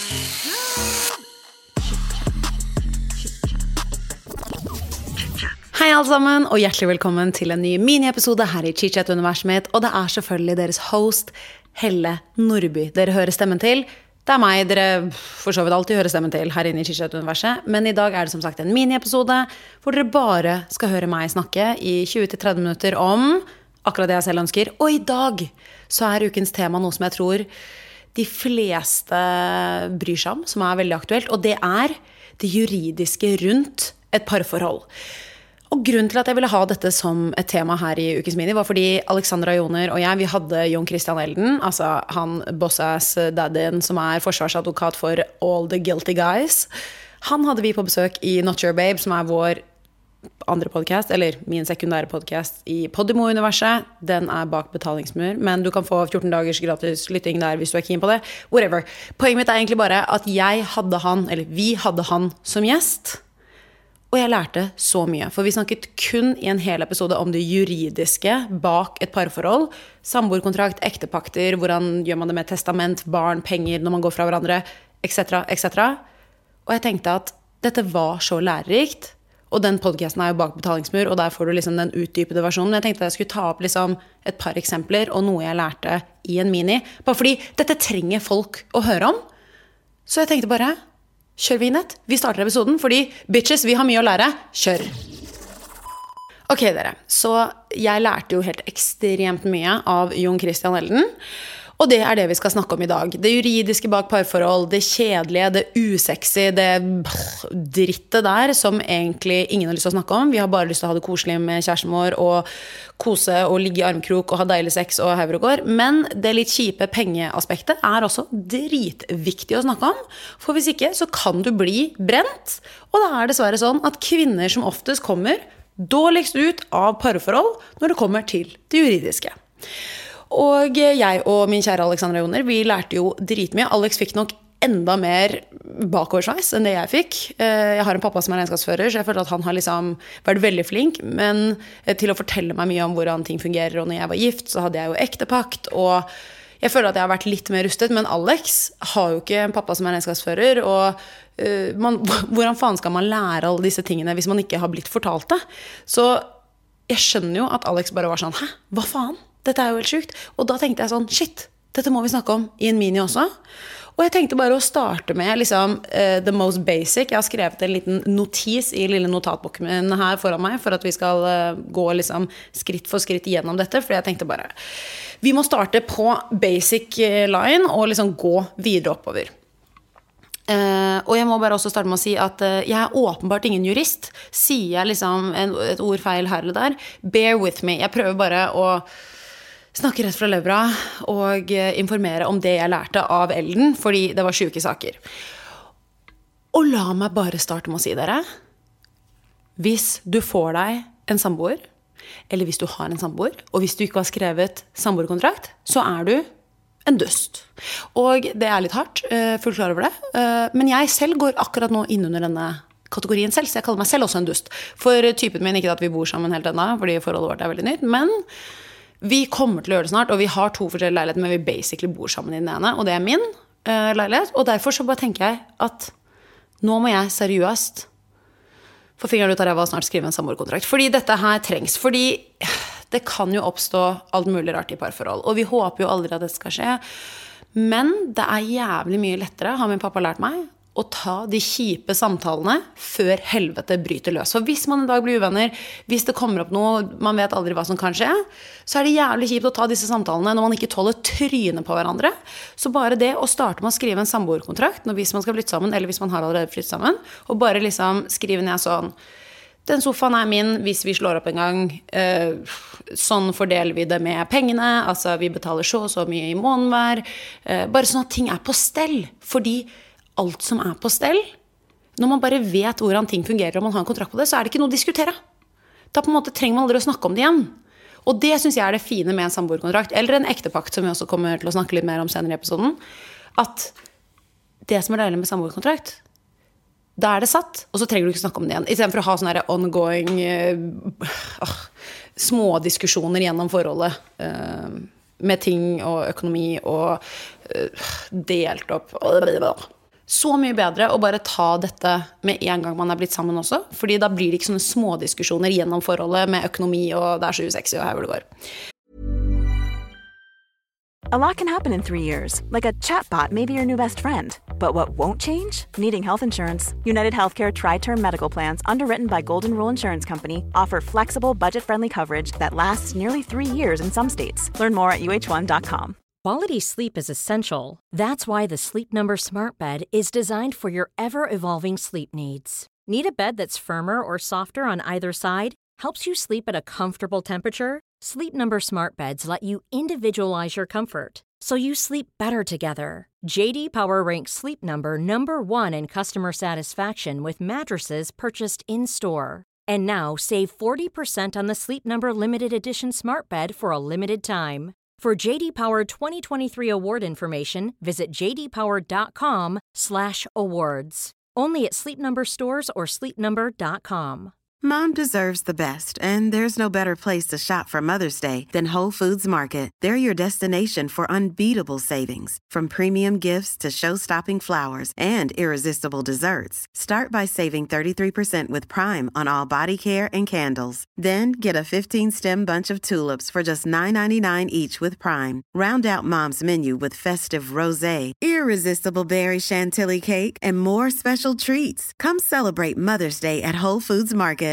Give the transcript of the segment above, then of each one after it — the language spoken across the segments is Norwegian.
Hei alle sammen, og hjertelig velkommen til en ny mini-episode her i Chit-Chat-universet mitt. Og det selvfølgelig deres host, Helle Nordby. Dere hører stemmen til. Det meg dere for så vidt alltid hører stemmen til her inne i Chit-Chat-universet. Men i dag det som sagt en mini-episode hvor dere bare skal høre meg snakke i 20-30 minutter om akkurat det jeg selv ønsker. Og i dag så ukens tema noe som jeg tror de fleste bryr seg om, som veldig aktuelt. Og det det juridiske rundt et parforhold. Og grunnen til at jeg ville ha dette som et tema her i Ukens Mini var fordi Alexandra Joner og jeg, vi hadde Jon Christian Elden, altså han boss-ass daddyen som forsvarsadvokat for all the guilty guys. Han hadde vi på besøk i Not Your Babe, som vår andre podcast, eller min sekundære podcast i Podimo-universet. Den bak betalingsmur, men du kan få 14 dagers gratis lytting der hvis du keen på det. Whatever. Poenget mitt egentlig bare at vi hadde han som gjest. Og jeg lærte så mye, for vi snakket kun i en hel episode om det juridiske bak et parforhold, samboerkontrakt, ektepakter, hvordan gjør man det med testament, barn, penger når man går fra hverandre, etc., etc. Og jeg tenkte at dette var så lærerikt, og den podcasten jo bak betalingsmur, og der får du liksom den utdypede versjonen. Jeg tenkte at jeg skulle ta opp liksom et par eksempler, og noe jeg lærte i en mini, bare fordi dette trenger folk å høre om. Så jeg tenkte bare, kjør vignett. Vi starter episoden, fordi bitches, vi har mye å lære. Kjør! Ok, dere. Så jeg lærte jo helt ekstremt mye av Jon Christian Elden. Og det det vi skal snakke om i dag. Det juridiske bak parforhold, det kjedelige, det usexy, det drittet der, som egentlig ingen har lyst til å snakke om. Vi har bare lyst til å ha det koselig med kjæresten vår, og kose og ligge i armkrok og ha deilig sex og hauger og går. Men det litt kjipe pengeaspektet også dritviktig å snakke om. For hvis ikke, så kan du bli brent. Og da dessverre sånn at kvinner som oftest kommer dårligst ut av parforhold når det kommer til det juridiske. Og jeg og min kjære Alexandra Joner, vi lærte jo dritmye. Alex fikk nok enda mer bakoversveis enn det jeg fikk. Jeg har en pappa som regnskapsfører, så jeg føler at han har liksom vært veldig flink, men til å fortelle meg mye om hvordan ting fungerer, og når jeg var gift, så hadde jeg jo ektepakt, og jeg føler at jeg har vært litt mer rustet, men Alex har jo ikke en pappa som regnskapsfører, og hvordan faen skal man lære alle disse tingene hvis man ikke har blitt fortalt det? Så jeg skjønner jo at Alex bare var sånn, hæ, hva faen? Dette jo helt sykt. Og da tenkte jeg sånn, shit, dette må vi snakke om i en mini også. Og jeg tenkte bare å starte med liksom, the most basic. Jeg har skrevet en liten notis i lille notatboken min her foran meg, for at vi skal gå liksom, skritt for skritt gjennom dette, for jeg tenkte bare, vi må starte på basic line, og liksom gå videre oppover. Og jeg må bare også starte med å si at jeg åpenbart ingen jurist. Sier jeg liksom et ord feil her eller der, bear with me. Jeg prøver bare å snakke rett fra levra og informere om det jeg lærte av Elden, fordi det var syke saker. Og la meg bare starte med å si dere, hvis du får deg en samboer, eller hvis du har en samboer, og hvis du ikke har skrevet samboerkontrakt, så du en dust. Og det litt hardt, fullt klar over det, men jeg selv går akkurat nå inn under denne kategorien selv, så jeg kaller meg selv også en dust. For typen min, ikke at vi bor sammen helt enda, fordi forholdet vårt veldig nytt, men vi kommer til å gjøre det snart, og vi har 2 forskjellige leiligheter, men vi basically bor sammen i den ene, og det min leilighet, og derfor så bare tenker jeg at nå må jeg seriøst få fingeren ut av ræva og snart skrive en samboerkontrakt, fordi dette her trengs, fordi det kan jo oppstå alt mulig rart i parforhold, og vi håper jo aldri at det skal skje, men det jævlig mye lettere, har min pappa lært meg, å ta de kjipe samtalene før helvete bryter løs. For hvis man en dag blir uvenner, hvis det kommer opp noe, man vet aldri hva som kan skje, så det jævlig kjipt å ta disse samtalene når man ikke tåler trynet på hverandre. Så bare det å starte med å skrive en samboerkontrakt, hvis man skal flytte sammen, eller hvis man har allerede flyttet sammen, og bare liksom skrive ned sånn, den sofaen min hvis vi slår opp en gang, sånn fordeler vi det med pengene, altså vi betaler så mye i måneden hver, bare sånn at ting på stell, fordi alt som på stell, når man bare vet hvordan ting fungerer og man har en kontrakt på det, så det ikke noe å diskutere. Da på en måte trenger man aldri å snakke om det igjen. Og det synes jeg det fine med en samboerkontrakt, eller en ektepakt, som vi også kommer til å snakke litt mer om senere i episoden, at det som deilig med samboerkontrakt, da det satt, og så trenger du ikke snakke om det igjen. I stedet for å ha sånne ongoing små diskusjoner gjennom forholdet, med ting og økonomi og delt opp. så mye bedre å bare ta dette med en gang man blitt sammen også, fordi da blir det ikke sånne små diskusjoner gjennom forholdet med økonomi, og det så usexy, og her hvor det går. A lot can happen in 3 years, like a chatbot may be your new best friend. But what won't change? Needing health insurance. United Healthcare Tri-Term Medical Plans, underwritten by Golden Rule Insurance Company, offer flexible, budget-friendly coverage that lasts nearly 3 years in some states. Learn more at uh1.com. Quality sleep is essential. That's why the Sleep Number Smart Bed is designed for your ever-evolving sleep needs. Need a bed that's firmer or softer on either side? Helps you sleep at a comfortable temperature? Sleep Number Smart Beds let you individualize your comfort, so you sleep better together. JD Power ranks Sleep Number number 1 in customer satisfaction with mattresses purchased in-store. And now, save 40% on the Sleep Number Limited Edition Smart Bed for a limited time. For JD Power 2023 award information, visit jdpower.com/awards. Only at Sleep Number stores or sleepnumber.com. Mom deserves the best, and there's no better place to shop for Mother's Day than Whole Foods Market. They're your destination for unbeatable savings, from premium gifts to show-stopping flowers and irresistible desserts. Start by saving 33% with Prime on all body care and candles. Then get a 15-stem bunch of tulips for just $9.99 each with Prime. Round out Mom's menu with festive rosé, irresistible berry chantilly cake, and more special treats. Come celebrate Mother's Day at Whole Foods Market.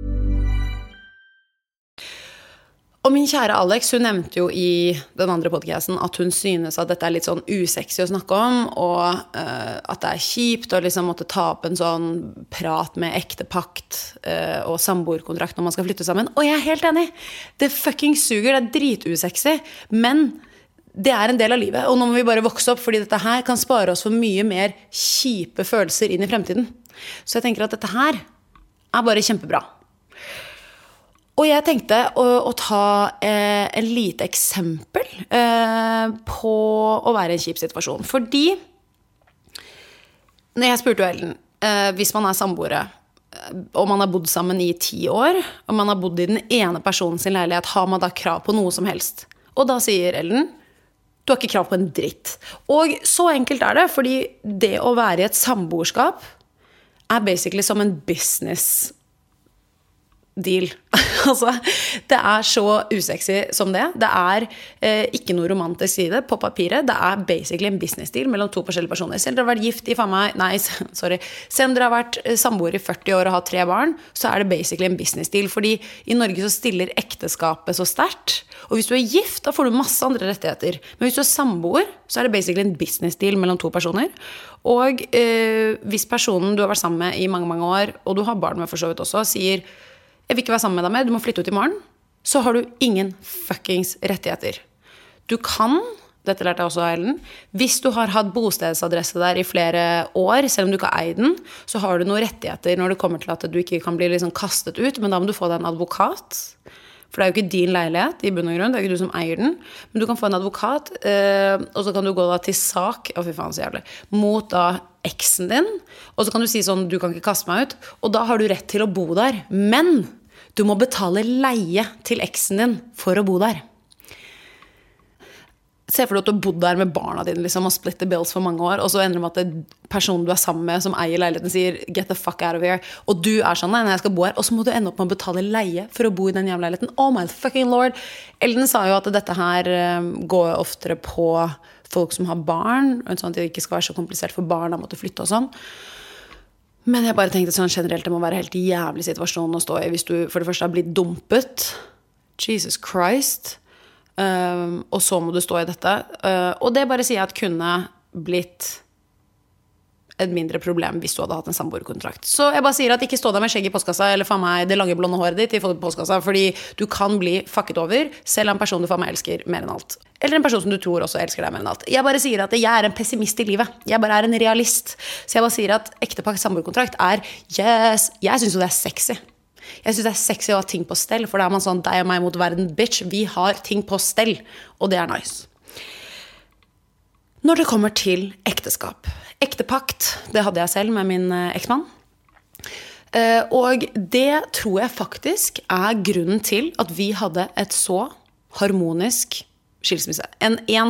Og min kjære Alex, hun nevnte jo i den andre podcasten at hun synes at dette litt sånn usexy å snakke om, og at det kjipt å liksom måtte ta opp en sånn prat med ektepakt og samboerkontrakt når man skal flytte sammen. Og jeg helt enig, det fucking suger, det dritusexy, men det en del av livet, og nå må vi bare vokse opp, fordi dette her kan spare oss for mye mer kjipe følelser inn i fremtiden. Så jeg tenker at dette her bare kjempebra. Og jeg tenkte å ta en lite eksempel på å være i en kjip situasjon. Fordi, når jeg spurte Ellen, hvis man samboere, og man har bodd sammen i 10 år, og man har bodd i den ene personen sin leilighet, har man da krav på noe som helst? Og da sier Ellen, du har ikke krav på en dritt. Og så enkelt det, fordi det å være i et samboerskap basically som en business deal. Altså, det så usexy som det. Det ikke noe romantisk i det på papiret. Det basically en business deal mellom 2 forskjellige personer. Selv om dere har vært gift i faen meg, selv om dere har vært samboer i 40 år og har 3 barn, så det basically en business deal. Fordi i Norge så stiller ekteskapet så sterkt. Og hvis du gift, da får du masse andre rettigheter. Men hvis du samboer, så det basically en business deal mellom 2 personer. Og hvis personen du har vært sammen med i mange, mange år, og du har barn med for så vidt også, sier jeg vil ikke være sammen med deg mer, du må flytte ut i morgen, så har du ingen fuckings rettigheter. Du kan, dette lærte jeg også av Ellen, hvis du har hatt bostedsadresse der i flere år, selv om du ikke har eid den, så har du noen rettigheter når det kommer til at du ikke kan bli liksom kastet ut, men da må du få deg en advokat, for det jo ikke din leilighet i bunn og grunn, det ikke du som eier den, men du kan få en advokat, og så kan du gå da til sak, fy faen så jævlig, mot da eksen din, og så kan du si sånn, du kan ikke kaste meg ut, og da har du rett til å bo der, men du må betale leie til eksen din for å bo der. Se for deg at du har bodd der med barna dine liksom, og split the bills for mange år, og så ender det med at personen du sammen med som eier leiligheten sier get the fuck out of here, og du sånn, nei, jeg skal bo her, og så må du ende opp med å betale leie for å bo i den jævla leiligheten. Oh my fucking lord. Ellen sa jo at dette her går oftere på folk som har barn, sånn at det ikke skal være så komplisert for barna å måtte flytte og sånn. Men jeg bare tenkte sånn generelt, det må være helt jævlig situasjon å stå i hvis du for det første har blitt dumpet. Jesus Christ. Og så må du stå i dette. Og det bare sier jeg at kunne blitt et mindre problem hvis du hadde hatt en samboerkontrakt. Så jeg bare sier at ikke stå der med skjegg i postkassa, eller faen meg det lange blonde håret ditt i postkassa, fordi du kan bli fucket over, selv en person du faen meg elsker mer enn alt. Eller en person som du tror også elsker deg mer enn alt. Jeg bare sier at jeg en pessimist i livet. Jeg bare en realist. Så jeg bare sier at ektepakt samboerkontrakt yes, jeg synes jo det sexy. Jeg synes det sexy å ha ting på stell, for da man sånn, deg og meg mot verden, bitch, vi har ting på stell, og det nice. Når det kommer til ekteskap, ektepakt, det hadde jeg selv med min eksmann, og det tror jeg faktisk grunnen til at vi hadde et så harmonisk skilsmisse. En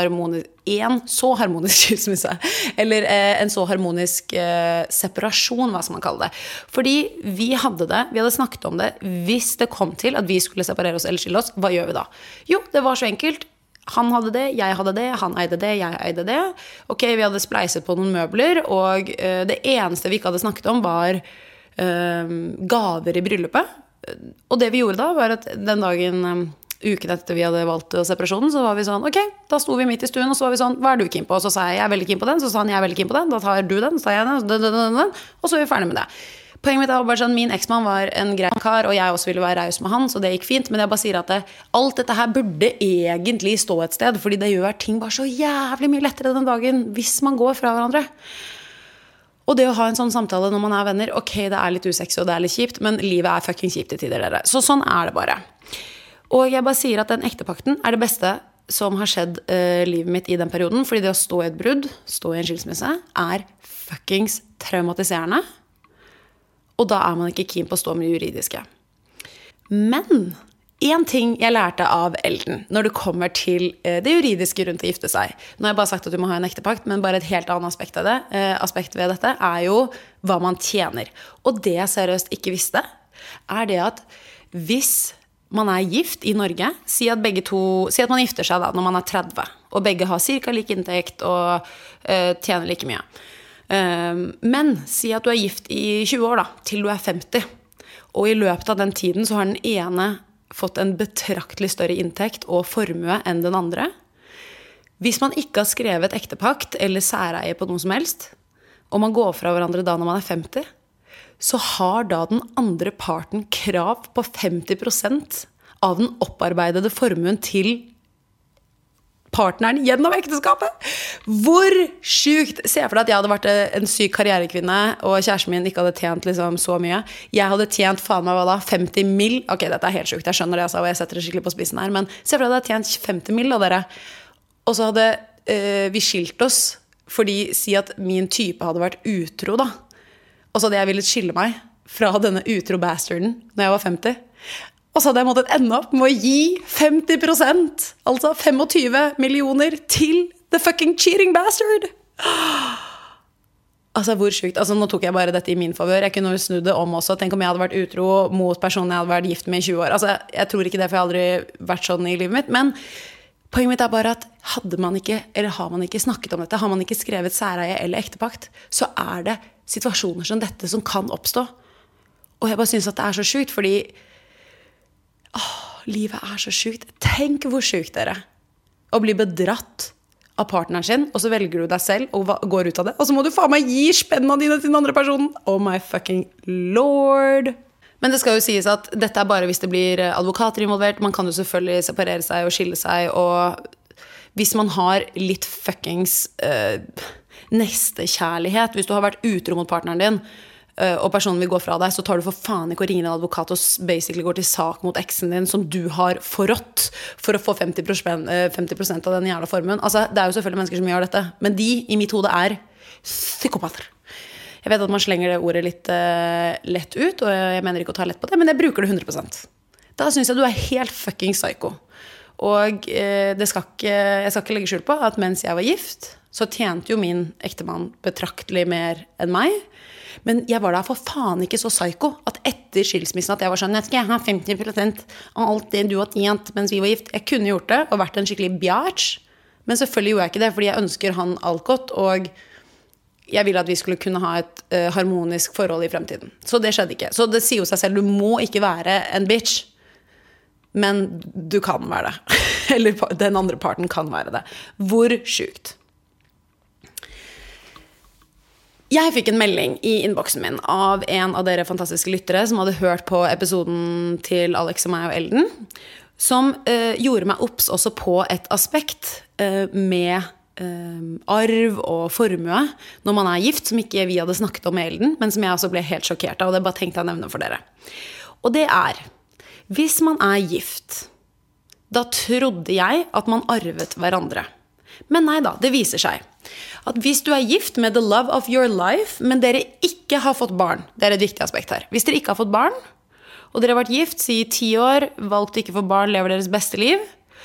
så harmonisk skilsmisse, eller en så harmonisk separasjon, hva skal man kalle det. Fordi vi hadde snakket om det, hvis det kom til at vi skulle separere oss eller skille oss, hva gjør vi da? Jo, det var så enkelt. Han hadde det, jeg hadde det, han eide det, jeg eide det. Ok, vi hadde spleiset på noen møbler, og det eneste vi ikke hadde snakket om var gaver i bryllupet. Og det vi gjorde da, var at den dagen... uken etter vi hadde valgt separasjonen, så var vi sånn, ok, da sto vi midt i stuen, og så var vi sånn, hva er du keen på? Og så sa jeg er veldig keen på den, så sa han, jeg er veldig keen på den, da tar du den, så tar jeg den, og så er vi ferdig med det. Poenget mitt var bare sånn, min eksmann var en grei kar, og jeg også ville være raus med han, så det gikk fint, men jeg bare sier at alt dette her burde egentlig stå et sted, fordi det gjør ting bare så jævlig mye lettere den dagen, hvis man går fra hverandre. Og det å ha en sånn samtale når man er venner, ok, det er litt usexy og det er litt kjipt, men livet er fucking kjipt i tider, dere. Så sånn er det bare. Og jeg bare sier at den ektepakten er det beste som har skjedd livet mitt i den perioden, fordi det å stå i et brudd, stå i en skilsmisse, er fuckings traumatiserende. Og da er man ikke keen på å stå med det juridiske. Men en ting jeg lærte av Elden, når det kommer til det juridiske rundt å gifte seg. Nå har jeg bare sagt at du må ha en ektepakt, men bare et helt annet aspekt ved dette er jo hva man tjener. Og det jeg seriøst ikke visste, er det at hvis man er gift i Norge, si at man gifter seg da, når man er 30, og begge har cirka like inntekt og tjener like mye. Men si at du er gift i 20 år da, til du er 50, og i løpet av den tiden så har den ene fått en betraktelig større inntekt og formue enn den andre. Hvis man ikke har skrevet ektepakt eller særeie på noe som helst, og man går fra hverandre da når man er 50, så har da den andre parten krav på 50% av den opparbeidede formuen til partneren gjennom ekteskapet. Hvor sykt! Se for deg at jeg hadde vært en syk karrierekvinne, og kjæresten min ikke hadde tjent liksom så mye. Jeg hadde tjent, faen meg hva da, 50 mil. Ok, dette er helt sykt, jeg skjønner det, altså, og jeg setter det skikkelig på spissen her, men se for deg at jeg hadde tjent 50 mil av dere. Og så hadde vi skilt oss, fordi si at min type hadde vært utro da. Og så hadde jeg villet skille meg fra denne utro bastarden når jeg var 50. Og så hadde jeg måttet ende opp med å gi 50%, altså 25 millioner til the fucking cheating bastard. Altså, hvor sykt. Altså, nå tok jeg bare dette i min favør. Jeg kunne jo snudd det om også. Tenk om jeg hadde vært utro mot personen jeg hadde vært gift med i 20 år. Altså, jeg tror ikke det, for jeg har aldri vært sånn i livet mitt. Men poenget mitt er bare at hadde man ikke, eller har man ikke snakket om dette, har man ikke skrevet særeie eller ektepakt, så er det situasjoner som dette som kan oppstå. Og jeg bare synes at det er så sykt, fordi livet er så sykt. Tenk hvor sykt dere å bli bedratt av partneren sin, og så velger du deg selv og går ut av det, og så må du faen meg gi spennene dine til den andre personen. Oh my fucking lord. Men det skal jo sies at dette er bare hvis det blir advokater involvert. Man kan jo selvfølgelig separere seg og skille seg, og hvis man har litt fuckings nestekjærlighet, hvis du har vært utro mot partneren din, og personen vil gå fra deg, så tar du for faen ikke å ringe en advokat og basically går til sak mot eksen din som du har forrådt for å få 50% av den jævla formuen. Altså, det er jo selvfølgelig mennesker som gjør dette, men de i mitt hode er psykopater. Jeg vet at man slenger det ordet litt lett ut, og jeg mener ikke å ta lett på det, men jeg bruker det 100%. Da synes jeg du er helt fucking psyko. Og jeg skal ikke legge skjul på at mens jeg var gift, så tjente jo min ektemann betraktelig mer enn meg. Men jeg var da for faen ikke så psyko at etter skilsmissen at jeg var sånn, jeg skal ha 50% av alt det du har tjent mens vi var gift. Jeg kunne gjort det og vært en skikkelig bjært, men selvfølgelig gjorde jeg ikke det, fordi jeg ønsker han alt godt, og jeg ville at vi skulle kunne ha et harmonisk forhold i fremtiden. Så det skjedde ikke. Så det sier jo seg selv, du må ikke være en bitch, men du kan være det. Eller den andre parten kan være det. Hvor sykt. Jeg fikk en melding i innboksen min av en av dere fantastiske lyttere som hadde hørt på episoden til Alex og meg og Elden, som gjorde meg opps også på et aspekt med arv og formue når man er gift, som ikke vi hadde snakket om med Elden, men som jeg også ble helt sjokkert av, og det bare tenkte jeg å nevne for dere. Og det er, hvis man er gift, da trodde jeg at man arvet hverandre. Men nei da, det viser seg at hvis du er gift med the love of your life, men dere ikke har fått barn, det er et viktig aspekt her. Hvis dere ikke har fått barn, og dere har vært gift, si 10 år, valgt ikke å få barn, lever deres beste liv,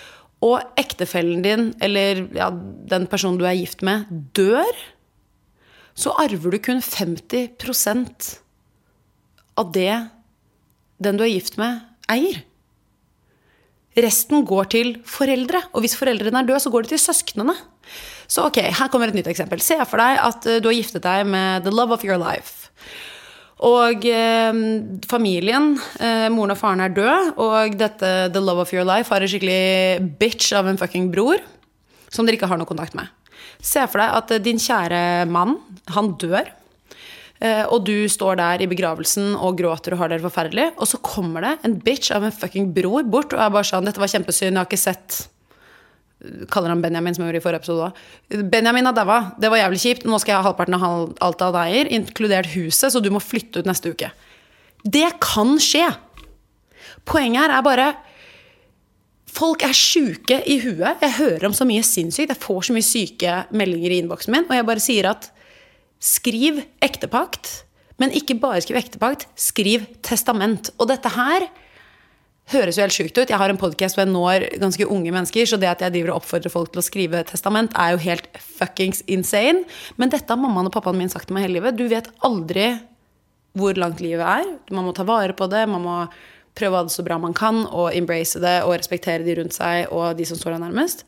og ektefellen din, eller ja, den personen du gift med, dør, så arver du kun 50% av det den du gift med eier. Resten går til foreldre, og hvis foreldrene døde, så går det til søsknene. Så ok, her kommer et nytt eksempel. Se for deg at du har giftet deg med the love of your life. Og familien, moren og faren død, og dette the love of your life har en skikkelig bitch av en fucking bror, som dere ikke har noe kontakt med. Se for deg at din kjære mann, han dør, og du står der i begravelsen og gråter og har det forferdelig, og så kommer det en bitch av en fucking bror bort, og bare sånn, dette var kjempesynd, jeg har ikke sett, kaller han Benjamin som jeg gjorde i forrige episode også. Benjamin har dødd, det var jævlig kjipt, nå skal jeg ha halvparten av alt av deg, inkludert huset, så du må flytte ut neste uke. Det kan skje. Poenget her bare, folk syke i huet, jeg hører om så mye sinnssykt, jeg får så mye syke meldinger i innboksen min, og jeg bare sier at skriv ektepakt, men ikke bare skriv ektepakt, skriv testament. Og dette her høres jo helt sykt ut. Jeg har en podcast hvor jeg når ganske unge mennesker, så det at jeg driver og oppfordrer folk til å skrive testament jo helt fuckings insane. Men dette har mammaen og pappaen min sagt til meg hele livet. Du vet aldri hvor langt livet Man må ta vare på det, man må prøve å ha det så bra man kan, og embrace det, og respektere de rundt seg, og de som står der nærmest.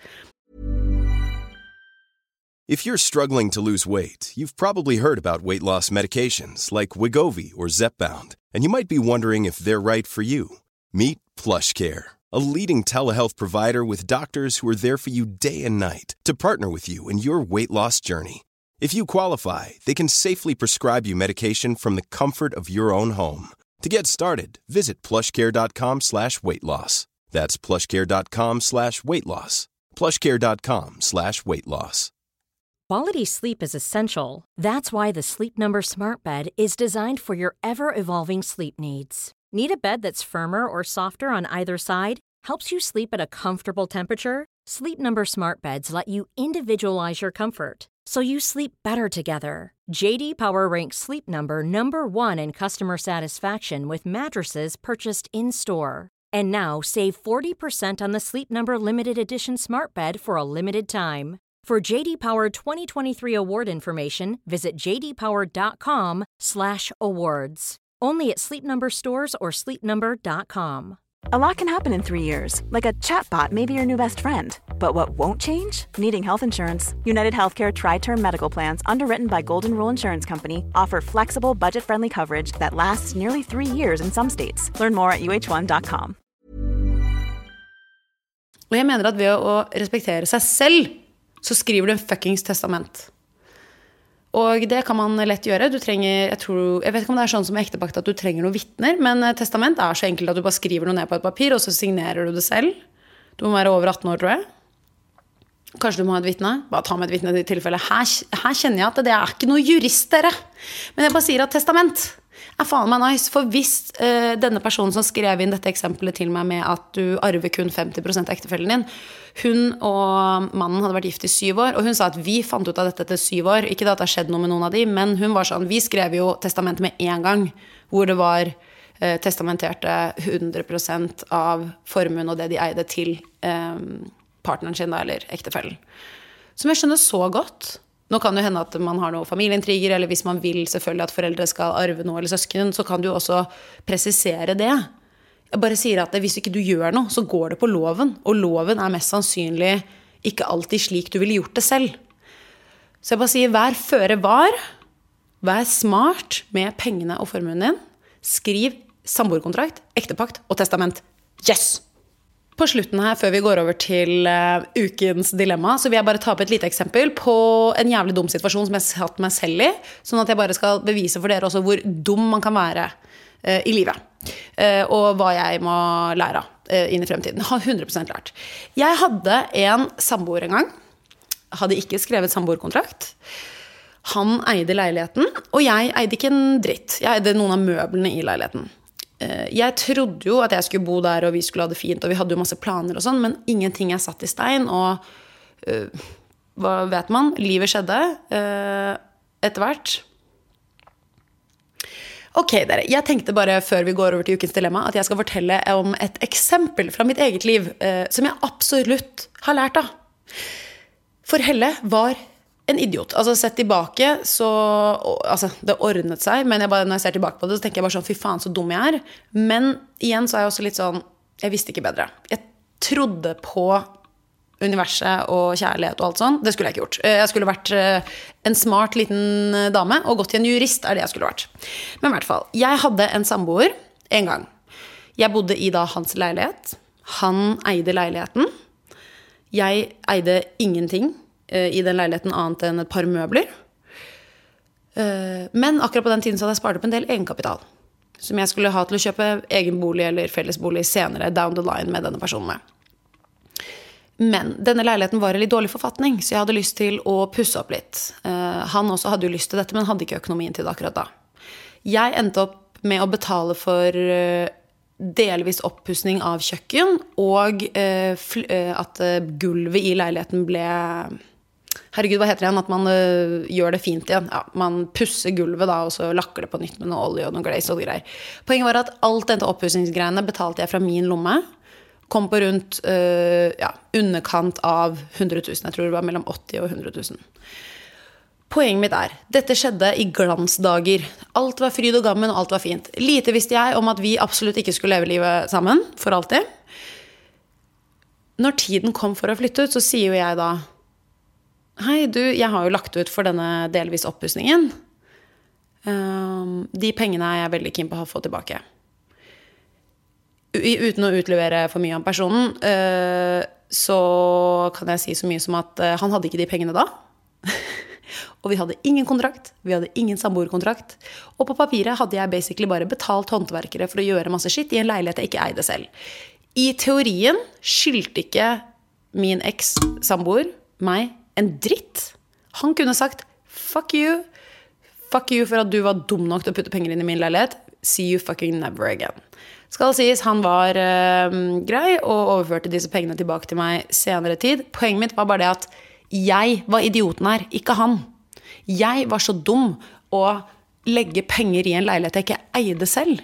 If you're struggling to lose weight, you've probably heard about weight loss medications like Wegovy or Zepbound, and you might be wondering if they're right for you. Meet PlushCare, a leading telehealth provider with doctors who are there for you day and night to partner with you in your weight loss journey. If you qualify, they can safely prescribe you medication from the comfort of your own home. To get started, visit plushcare.com/weightloss. That's plushcare.com/weightloss. plushcare.com/weightloss. Quality sleep is essential. That's why the Sleep Number Smart Bed is designed for your ever-evolving sleep needs. Need a bed that's firmer or softer on either side? Helps you sleep at a comfortable temperature? Sleep Number Smart Beds let you individualize your comfort, so you sleep better together. J.D. Power ranks Sleep Number #1 in customer satisfaction with mattresses purchased in-store. And now, save 40% on the Sleep Number Limited Edition Smart Bed for a limited time. For JD Power 2023 award information, visit jdpower.com/awards. Only at Sleep Number stores or sleepnumber.com. A lot can happen in 3 years, like a chatbot may be your new best friend. But what won't change? Needing health insurance. United Healthcare Tri-Term Medical Plans, underwritten by Golden Rule Insurance Company, offer flexible, budget-friendly coverage that lasts nearly 3 years in some states. Learn more at uh1.com. Og jeg mener at ved å respektere seg selv, så skriver du en fuckings testament. Og det kan man lett gjøre. Du trenger, jeg vet ikke om det sånn som ektepakt at du trenger noen vittner, men testament så enkelt at du bare skriver noe ned på et papir, og så signerer du det selv. Du må være over 18 år, tror jeg. Kanskje du må ha et vittne? Bare ta med et vittne i tilfelle. Her kjenner jeg at det ikke noe jurist, dere. Men jeg bare sier at testament faen meg nice, for hvis denne personen som skrev inn dette eksempelet til meg med at du arver kun 50% av ektefellen din, hun og mannen hadde vært gift i 7 år, og hun sa at vi fant ut av dette etter 7 år, ikke at det har skjedd noe med noen av de, men hun var sånn, vi skrev jo testament med en gang, hvor det var testamenterte 100% av formuen og det de eide til partneren sin, eller ektefellen. Som jeg skjønner så godt. Nå kan det hende at man har noen familieintriger, eller hvis man vil selvfølgelig at foreldre skal arve noe eller søsken, så kan du også presisere det. Jeg bare sier at hvis ikke du gjør noe, så går det på loven, og loven mest sannsynlig ikke alltid slik du ville gjort det selv. Så jeg bare sier, vær føre var, vær smart med pengene og formuen din, skriv samboerkontrakt, ektepakt og testament. Yes! På slutten her, før vi går over til ukens dilemma, så vil jeg bare ta opp et lite eksempel på en jævlig dum situasjon som jeg har satt meg selv i, sånn at jeg bare skal bevise for dere også hvor dum man kan være i livet, og hva jeg må lære inn i fremtiden. Jeg har 100% lært. Jeg hadde en samboer en gang, hadde ikke skrevet samboerkontrakt. Han eide leiligheten, og jeg eide ikke en dritt. Jeg eide noen av møblene i leiligheten. Jeg trodde jo at jeg skulle bo der, og vi skulle ha det fint, og vi hadde jo masse planer og sånn, men ingenting satt i stein, og hva vet man? Livet skjedde etter hvert. Ok, dere, jeg tenkte bare før vi går over til ukens dilemma at jeg skal fortelle om et eksempel fra mitt eget liv som jeg absolutt har lært av. For Helle var en idiot. Altså sett tilbake så, altså det ordnet seg, men når jeg ser tilbake på det så tenker jeg bare sånn, fy faen så dum jeg er. Men igjen så er jeg også litt sånn, jeg visste ikke bedre. Jeg trodde på universet og kjærlighet og alt sånt. Det skulle jeg ikke gjort. Jeg skulle vært en smart liten dame og gått til en jurist det jeg skulle vært. Men i hvert fall, jeg hadde en samboer en gang. Jeg bodde i da hans leilighet. Han eide leiligheten. Jeg eide ingenting i den leiligheten annet enn et par møbler. Men akkurat på den tiden så hadde jeg spart opp en del egenkapital som jeg skulle ha til å kjøpe egen bolig eller fellesbolig senere down the line med denne personen med. Men denne leiligheten var i litt dårlig forfatning, så jeg hadde lyst til å pusse opp litt. Han også hadde jo lyst til dette, men hadde ikke økonomien til det akkurat da. Jeg endte opp med å betale for delvis oppussing av kjøkken, og at gulvet i leiligheten ble... Herregud, hva heter det igjen? At man gjør det fint igjen. Ja, man pusser gulvet da, og så lakker det på nytt med noe olje og noe glaze og greier. Poenget var at alt dette oppussingsgreiene betalte jeg fra min lomme, kom på rundt underkant av 100 000. Jeg tror det var mellom 80 og 100 000. Poenget mitt dette skjedde i glansdager. Alt var fryd og gammen, og alt var fint. Lite visste jeg om at vi absolutt ikke skulle leve livet sammen, for alltid. Når tiden kom for å flytte ut, så sier jo jeg da, hei du, jeg har jo lagt ut for denne delvis oppussingen. De pengene jeg veldig keen på å få tilbake. Uten å utlevere for mye om personen, så kan jeg si så mye som at han hadde ikke de pengene da. Og vi hadde ingen kontrakt, vi hadde ingen samboerkontrakt. Og på papiret hadde jeg basically bare betalt håndverkere for å gjøre masse shit i en leilighet jeg ikke eide selv. I teorien skyldte ikke min eks-samboer meg en dritt. Han kunne sagt, fuck you for at du var dum nok til å putte penger inn i min leilighet. See you fucking never again. Skal sies, han var grei og overførte disse pengene tilbake til meg senere tid. Poenget mitt var bare det at jeg var idioten her, ikke han. Jeg var så dum å legge penger i en leilighet jeg ikke eide selv.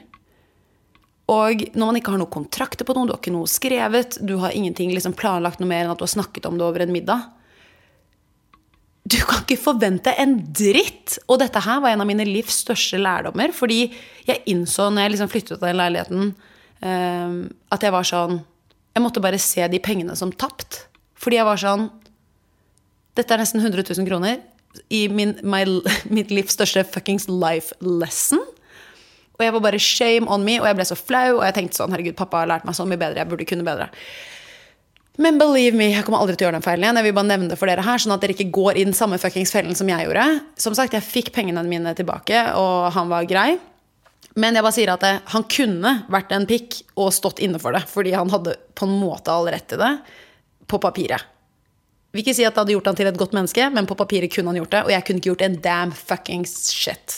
Og når man ikke har noen kontrakter på noe, du har ikke noe skrevet, du har ingenting liksom planlagt noe mer enn at du har snakket om det over en middag. Du kan ikke forvente en dritt. Og dette her var en av mine livs største lærdommer, fordi jeg innså når jeg liksom flyttet ut av den leiligheten, at jeg var sånn, jeg måtte bare se de pengene som tapt. Fordi jeg var sånn, dette nesten 100 000 kroner i mitt livs største fuckings life lesson. Og jeg var bare shame on me, og jeg ble så flau, og jeg tenkte sånn, herregud, pappa har lært meg så mye bedre, jeg burde kunne bedre. Men believe me, jeg kommer aldri til å gjøre den feilen igjen. Jeg vil bare nevne det for dere her, sånn at dere ikke går inn samme fuckings fellen som jeg gjorde. Som sagt, jeg fikk pengene mine tilbake, og han var grei. Men jeg bare sier at han kunne vært en pikk og stått inne for det, fordi han hadde på en måte all rett til det, på papiret. Jeg vil ikke si at det hadde gjort han til et godt menneske, men på papiret kunne han gjort det, og jeg kunne ikke gjort en damn fuckings shit.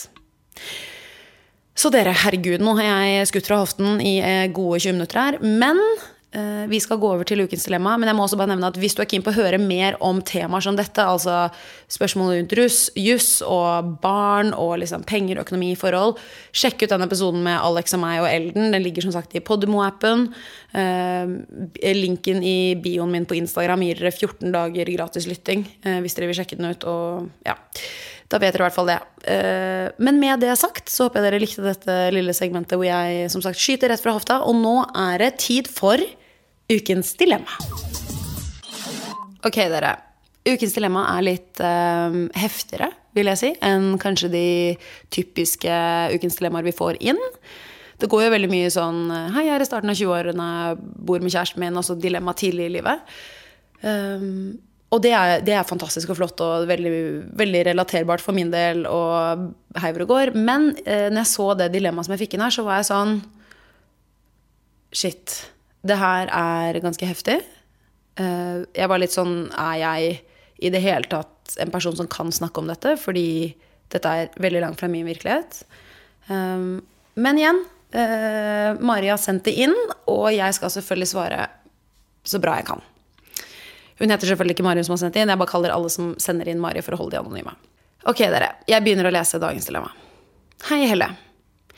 Så dere, herregud, nå har jeg skutt fra hoften i gode 20 minutter her, men vi skal gå over til ukens dilemma, men jeg må også bare nevne at hvis du keen på å høre mer om temaer som dette, altså spørsmål rundt juss og barn og liksom penger, økonomi, forhold, sjekk ut den episoden med Alex og meg og Elden. Den ligger som sagt i Podimo-appen. Linken i bioen min på Instagram gir dere 14 dager gratis lytting, hvis dere vil sjekke den ut, og ja, da vet dere i hvert fall det. Men med det sagt, så håper jeg dere likte dette lille segmentet hvor jeg som sagt skyter rett fra hofta, og nå det tid for ukens dilemma. Ok, dere. Ukens dilemma litt heftigere, vil jeg si, enn kanskje de typiske ukens dilemmaer vi får inn. Det går jo veldig mye sånn, hei, jeg i starten av 20-årene, bor med kjæresten min, og så dilemma tidlig i livet. Og det fantastisk og flott, og veldig, veldig relaterbart for min del, og hei hvor det går. Men når jeg så det dilemmaet som jeg fikk inn her, så var jeg sånn, shit, det her ganske heftig. Jeg var litt sånn, jeg i det hele tatt en person som kan snakke om dette, fordi dette veldig langt fra min virkelighet. Men igjen, Maria har sendt det inn, og jeg skal selvfølgelig svare så bra jeg kan. Hun heter selvfølgelig ikke Maria som har sendt inn, jeg bare kaller alle som sender inn Maria for å holde de anonyme. Ok, dere, jeg begynner å lese dagens dilemma. Hei, Helle.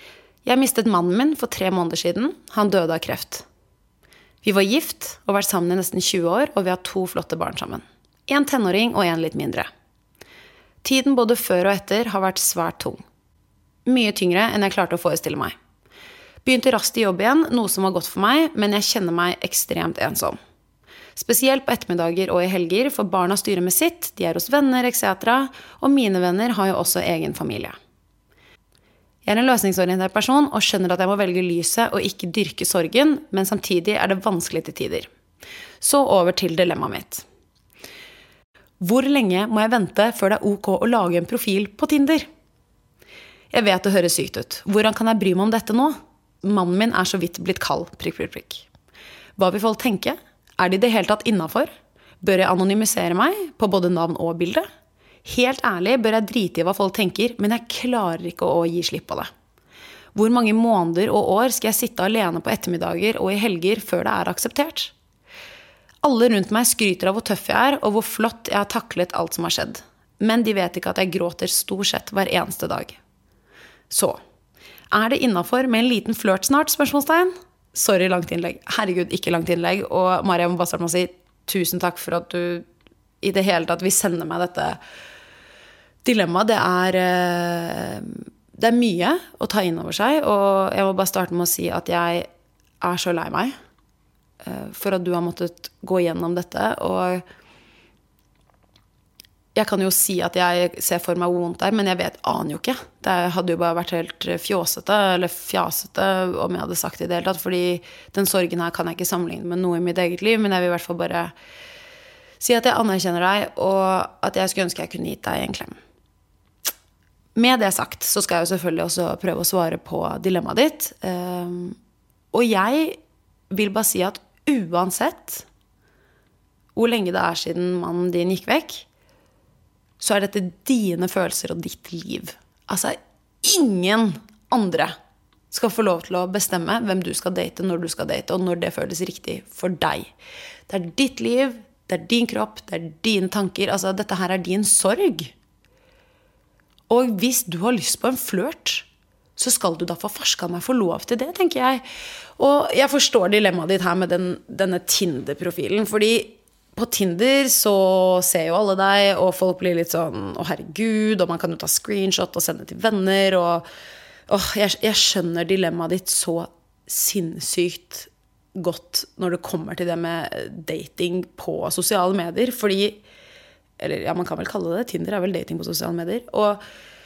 Jeg mistet mannen min for 3 måneder siden. Han døde av kreft. Vi var gift og vært sammen i nesten 20 år, og vi har 2 flotte barn sammen. En tenåring og en litt mindre. Tiden både før og etter har vært svært tung. Mye tyngre enn jeg klarte å forestille meg. Begynte raskt i jobb igjen, noe som var godt for meg, men jeg kjenner meg ekstremt ensom. Spesielt på ettermiddager og i helger, for barna styrer med sitt, de er hos venner, etc., og mine venner har jo også egen familie. Jeg er en løsningsorientert person og skjønner at jeg må velge lyset og ikke dyrke sorgen, men samtidig er det vanskelig til tider. Så over til dilemmaet mitt. Hvor lenge må jeg vente før det er ok å lage en profil på Tinder? Jeg vet det høres sykt ut. Hvordan kan jeg bry meg om dette nå? Mannen min er så vidt blitt kald, prikk. Hva vil folk tenke? Er de det hele tatt innenfor? Bør jeg anonymisere meg på både navn og bilde? Helt ærlig bør jeg drite i hva folk tenker, men jeg klarer ikke å gi slipp på det. Hvor mange måneder og år skal jeg sitte alene på ettermiddager og i helger før det er akseptert? Alle rundt meg skryter av hvor tøff jeg er, og hvor flott jeg har taklet alt som har skjedd. Men de vet ikke at jeg gråter stort sett hver eneste dag. Så, er det innenfor med en liten flørt snart, spørsmålstegn? Sorry, langt innlegg. Herregud, ikke langt innlegg. Og Maria, jeg må bare starte med å si tusen takk for at du i det hele tatt vil sende meg dette dilemmaet. Det er mye å ta inn over seg, og jeg må bare starte med å si at jeg er så lei meg for at du har måttet gå gjennom dette, og jeg kan jo si at jeg ser for meg hvor vondt det er, men jeg aner jo ikke. Det hadde jo bare vært helt fjåsete om jeg hadde sagt det i det hele tatt, fordi den sorgen her kan jeg ikke sammenligne med noe i mitt eget liv, men jeg vil i hvert fall bare si at jeg anerkjenner deg, og at jeg skulle ønske jeg kunne gitt deg en klem. Med det sagt, så skal jeg jo selvfølgelig også prøve å svare på dilemmaet ditt. Og jeg vil bare si at uansett hvor lenge det er siden mannen din gikk vekk, så er dette dine følelser og ditt liv. Altså, ingen andre skal få lov til å bestemme hvem du skal date, når du skal date, og når det føles riktig for deg. Det er ditt liv, det er din kropp, det er dine tanker. Altså, dette her er din sorg. Og hvis du har lyst på en flørt, så skal du da for farskan meg få lov til det, tenker jeg. Og jeg forstår dilemmaet ditt her med denne Tinder-profilen, fordi på Tinder så ser jo alle deg, og folk blir litt sånn, å herregud, og man kan jo ta screenshot og sende til venner, og jeg skjønner dilemmaet ditt så sinnssykt godt når det kommer til det med dating på sosiale medier, fordi, eller ja, man kan vel kalle det, Tinder er vel dating på sosiale medier, og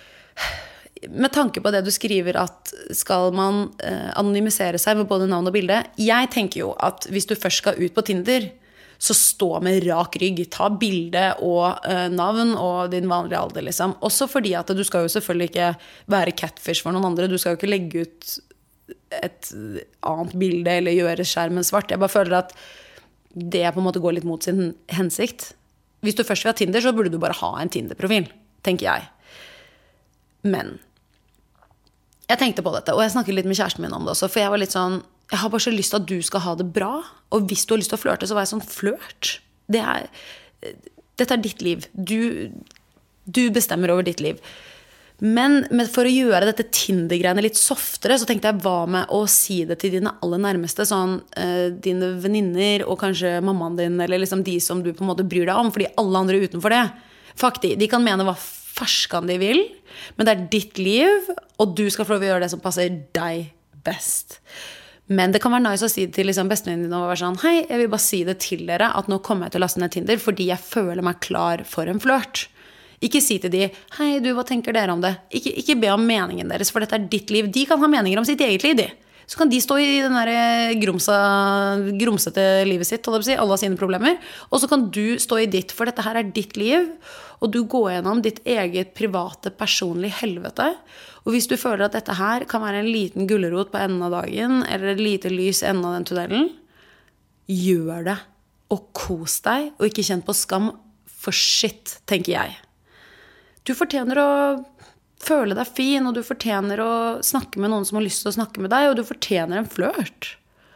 med tanke på det du skriver at skal man anonymisere seg med både navn og bilde, jeg tenker jo at hvis du først skal ut på Tinder, så stå med rak rygg, ta bilde og navn og din vanlige alder liksom, også fordi at du skal jo selvfølgelig ikke være catfish for noen andre, du skal jo ikke legge ut et annet bilde eller gjøre skjermen svart. Jeg bare føler at det på en måte går litt mot sin hensikt. Hvis du først vil ha Tinder, så burde du bare ha en Tinder-profil, tenker jeg. Men jeg tenkte på dette, og jeg snakket litt med kjæresten min om det også, for jeg var litt sånn, jeg har bare så lyst til at du skal ha det bra, og hvis du har lyst til å flørte, så var jeg sånn, flørt. Dette er ditt liv. Du bestemmer over ditt liv. Men for å gjøre dette Tinder-greiene litt softere, så tenkte jeg hva med å si det til dine aller nærmeste, sånn dine veninner og kanskje mammaen din, eller liksom de som du på en måte bryr deg om, fordi alle andre utenfor det, faktisk, de kan mene hva farskan de vil, men det er ditt liv, og du skal få lov å gjøre det som passer deg best. Men det kan være nice å si det til liksom bestevenninnen din og være sånn, hei, jeg vil bare si det til dere, at nå kommer jeg til å laste ned Tinder, fordi jeg føler meg klar for en flørt. Ikke si til de, hei du, hva tenker dere om det? Ikke be om meningen deres, for dette er ditt liv. De kan ha meninger om sitt eget liv, de. Så kan de stå i den der grumsete livet sitt, alle har sine problemer, og så kan du stå i ditt, for dette her er ditt liv, og du går gjennom ditt eget private, personlige helvete. Og hvis du føler at dette her kan være en liten gullerot på enden av dagen, eller et lite lys i enden av den tunnelen, gjør det, og kos deg, og ikke kjenn på skam, for shit, tenker jeg. Du fortjener å føle deg fin, og du fortjener å snakke med noen som har lyst til å snakke med deg, og du fortjener en flørt.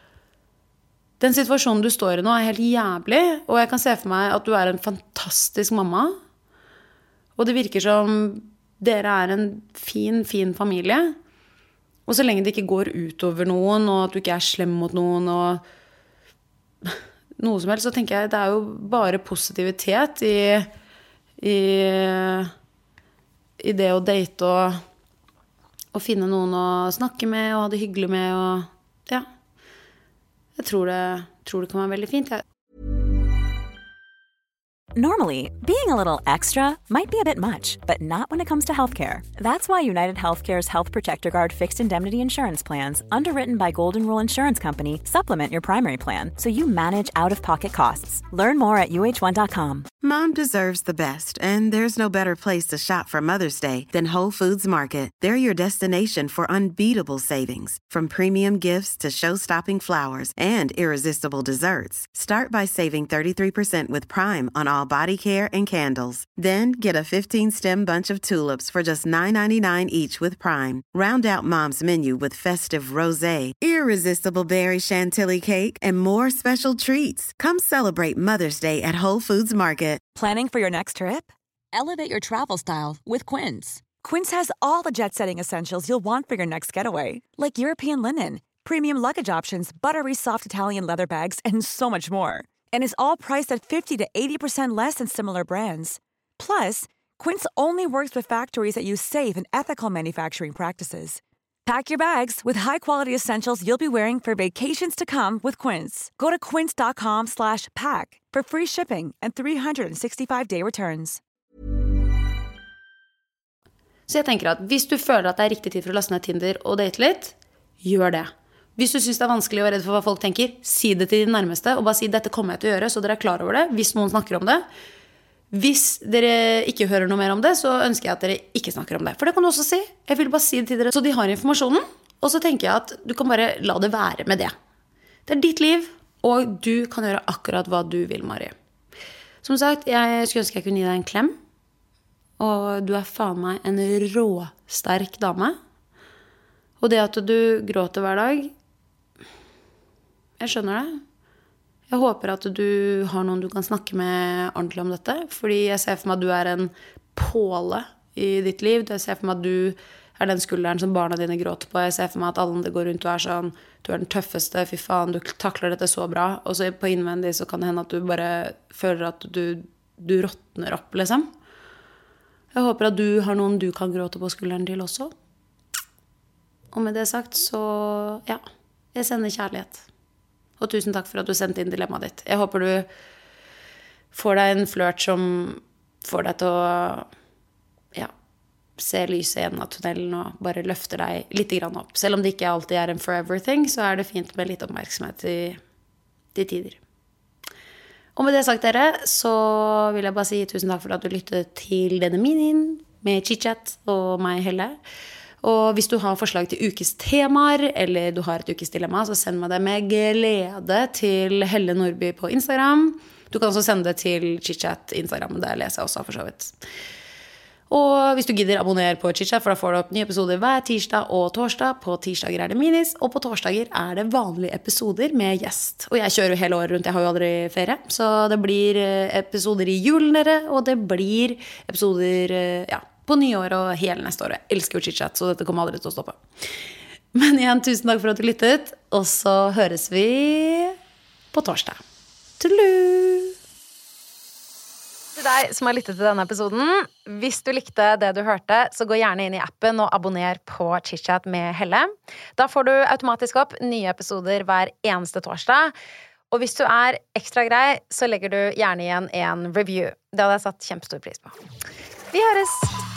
Den situasjonen du står i nå er helt jævlig, og jeg kan se for meg at du er en fantastisk mamma, og det virker som dere er en fin familie, Og så lenge det ikke går utover noen, og at du ikke slem mot noen, og noe som helst, så tenker jeg det jo bare positivitet i det å date og finne noen å snakke med, og ha det hyggelig med, og ja. Jeg tror det kan være veldig fint, ja. Normally, being a little extra might be a bit much, but not when it comes to healthcare. That's why United Healthcare's Health Protector Guard fixed indemnity insurance plans, underwritten by Golden Rule Insurance Company, supplement your primary plan so you manage out-of-pocket costs. Learn more at uh1.com. Mom deserves the best, and there's no better place to shop for Mother's Day than Whole Foods Market. They're your destination for unbeatable savings, from premium gifts to show-stopping flowers and irresistible desserts. Start by saving 33% with Prime on all body care and candles. Then get a 15-stem bunch of tulips for just $9.99 each with Prime. Round out Mom's menu with festive rosé, irresistible berry chantilly cake, and more special treats. Come celebrate Mother's Day at Whole Foods Market. Planning for your next trip? Elevate your travel style with Quince. Quince has all the jet-setting essentials you'll want for your next getaway, like European linen, premium luggage options, buttery soft Italian leather bags, and so much more. And is all priced at 50 to 80% less than similar brands. Plus, Quince only works with factories that use safe and ethical manufacturing practices. Pack your bags with high-quality essentials you'll be wearing for vacations to come with Quince. Go to quince.com/pack for free shipping and 365-day returns. Så jeg tenker at hvis du føler at det riktig tid for å laste ned Tinder og date litt, gjør det. Hvis du synes det vanskelig og redd for hva folk tenker, si det til de nærmeste, og bare si dette kommer jeg til å gjøre, så dere klar over det, hvis noen snakker om det. Hvis dere ikke hører noe mer om det, så ønsker jeg at dere ikke snakker om det. For det kan du også si. Jeg vil bare si det til dere, så de har informasjonen. Og så tenker jeg at du kan bare la det være med det. Det ditt liv, og du kan gjøre akkurat hva du vil, Mari. Som sagt, jeg skulle ønske jeg kunne gi deg en klem. Og du faen meg en råsterk dame. Og det at du gråter hver dag, jeg skjønner det. Jeg håper at du har noen du kan snakke med ordentlig om dette, fordi jeg ser for meg at du en påle i ditt liv. Jeg ser for meg at du den skulderen som barna dine gråter på. Jeg ser for meg at alle andre går rundt og sånn, du den tøffeste, fy faen, du takler dette så bra. Og så på innvendig så kan det hende at du bare føler at du råtner opp, liksom. Jeg håper at du har noen du kan gråte på skulderen til også. Og med det sagt, så ja, jeg sender kjærlighet. Og tusen takk for at du sendte inn dilemmaet ditt. Jeg håper du får deg en flørt som får deg til å ja, se lyset igjen av tunnelen og bare løfter deg litt grann opp. Selv om det ikke alltid en forever thing, så det fint med litt oppmerksomhet til tider. Og med det sagt, dere, så vil jeg bare si tusen takk for at du lyttet til denne minien med Chit-chat og meg, Helle. Og hvis du har forslag til ukes temaer, eller du har et ukes dilemma, så send meg det med glede til Helle Nordby på Instagram. Du kan også sende det til Chit-chat Instagram, der leser jeg også for så vidt. Og hvis du gidder, abonner på Chit-chat, for da får du opp nye episoder hver tirsdag og torsdag. På tirsdager det minis, og på torsdager det vanlige episoder med gjest. Og jeg kjører jo hele året rundt, jeg har jo aldri ferie, så det blir episoder i julen, dere, og det blir episoder, ja, på nyår og hele neste år. Jeg elsker jo Chit-chat, så dette kommer aldri til å stoppe. Men igjen, tusen takk for at du lyttet, og så høres vi på torsdag. Tudelu! Til deg som har lyttet til denne episoden, hvis du likte det du hørte, så gå gjerne inn i appen og abonner på Chit-chat med Helle. Da får du automatisk opp nye episoder hver eneste torsdag. Og hvis du ekstra grei, så legger du gjerne igjen en review. Det hadde jeg satt kjempestor pris på. Vi høres!